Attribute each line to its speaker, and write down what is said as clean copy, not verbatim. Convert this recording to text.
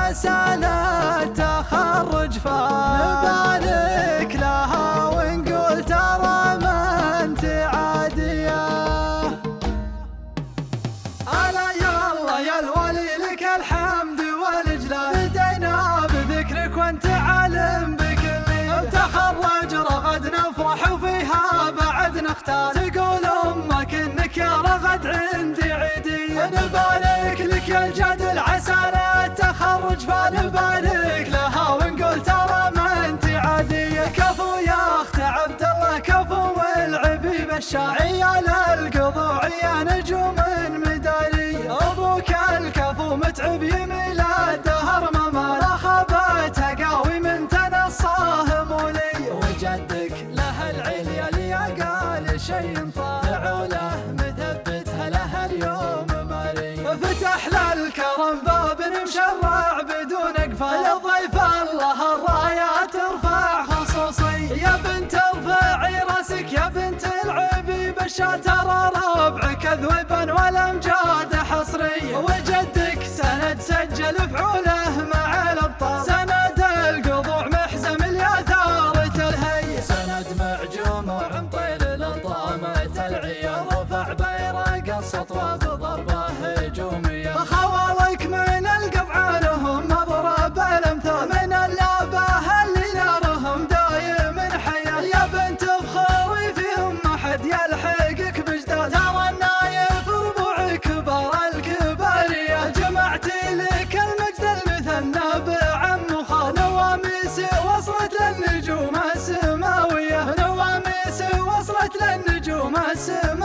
Speaker 1: سنة تخرج فنبارك لها ونقول ترى ما انت عادية. ألا يلا يا الولي لك الحمد والإجلال، بدينا بذكرك وانت عالم بكل تخرج رغد نفرح وفيها بعد نختار، تقول أمك إنك يا رغد عندي عيدي، نبارك لك يا الجدل عسى التخرج فنبارك لها ونقول ترى ما انت عادية. كفو يا أخت عبد الله كفو والعبيب الشاعي على القضوع يا نجوم مداري، أبوك الكفو متعب يميل الدهر ما خابت قاوي من تنصاه مولي، وجدك له العليا اللي قال شيء طالعوله مثبتها له اليوم ماري، فتح للكرم باب مشرع بدون اقفال، ضيف الله الرايه ترفع خصوصي، يا بنت ارفعي راسك يا بنت العبيب الشاتر ربعك ذوبا والامجاد حصري، وجدك سند سجل فعوله مع الابطال، سند القضوع محزم الياثار تلهي، سند معجوم وعمطيل للطامة العيا، رفع بيرق السطوة بضربه هجومية، خوالك من القطع لهم مضرب الامثال، من اللابه اللي نارهم دايم حيا، يا بنت بخوري فيهم ما حد يلحقك بجدال، ترى النايف ربوع كبار الكبارية، جمعتي لك المجد المثنى بعم وخال، نواميس وصلت للنجوم السماوية، نواميس وصلت للنجوم السماوية.